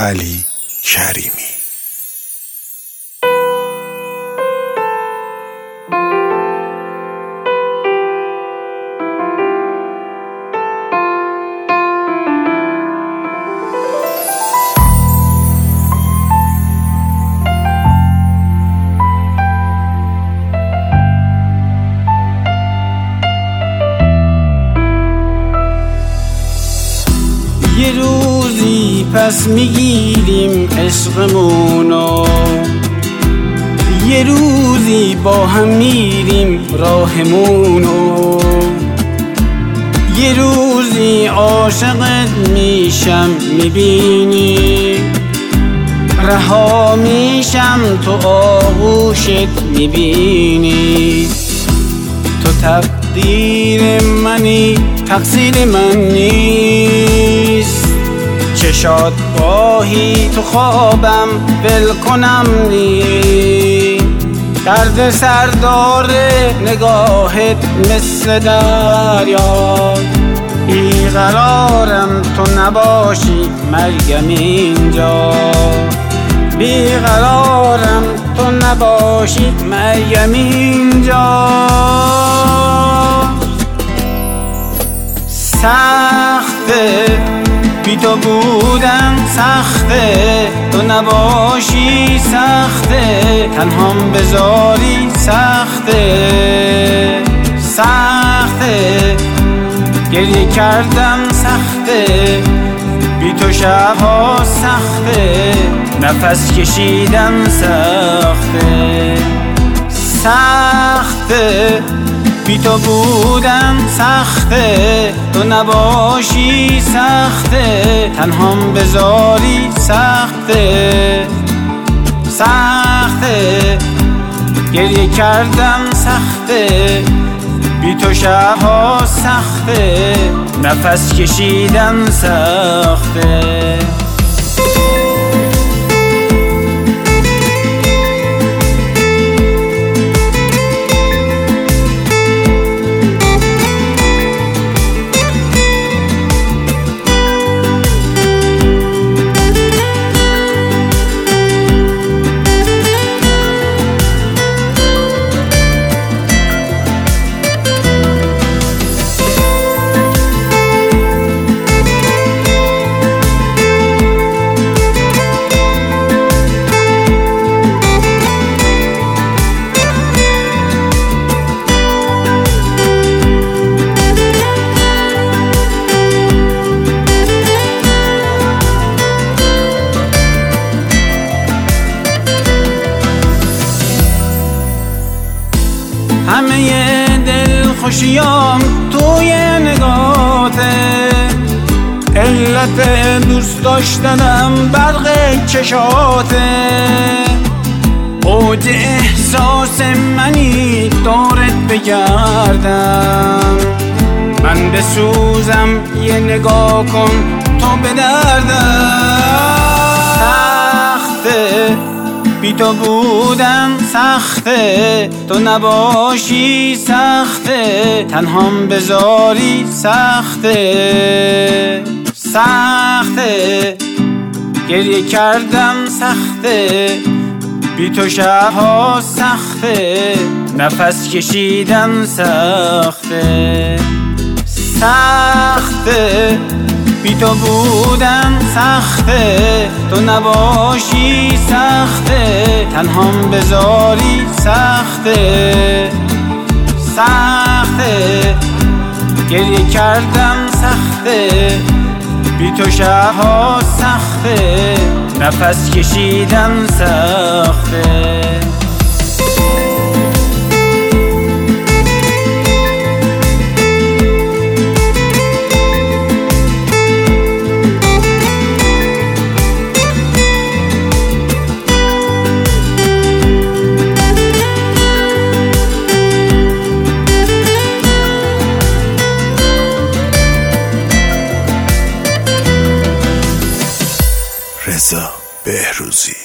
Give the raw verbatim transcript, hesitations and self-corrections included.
علی کریمی. یه روزی پس میگیریم عشقمونو، یه روزی با هم میریم راهمونو، یه روزی عاشقت میشم میبینی، رها میشم تو آغوشت میبینی. تو تقدیر منی تقصیر من نیست، چشات گاهی تو خوابم ول کنم نی، درد سر داره نگاهت مثل دریا، بیقرارم تو نباشی مریم اینجا، بیقرارم تو نباشی مریم اینجا. سخته بی تو بودن سخته، تو نباشی سخته، تنهام بذاری سخته، سخته گریه کردم سخته، بی تو شبها سخته، نفس کشیدن سخته، سخته بی تو بودن سخته، تو نباشی سخته، تنهام بذاری سخته، سخته گریه کردم سخته، بی تو شبها سخته، نفس کشیدن سخته. همه دل خوشیام توی نگاته، علت دوست داشتنم برق چشاته، اوج احساس منی دورت بگردم، من بسوزم یه نگاه کن تو به دردم. سخته بی تو بودن سخته، تو نباشی سخته، تنهام بذاری سخته، سخته گریه کردم سخته، بی تو شبها سخته، نفس کشیدن سخته، سخته بی تو بودن سخته، تو نباشی سخته، تنهام بذاری سخته، سخته گریه کردم سخته، بی تو شبها سخته، نفس کشیدن سخته. رضا بهروزی.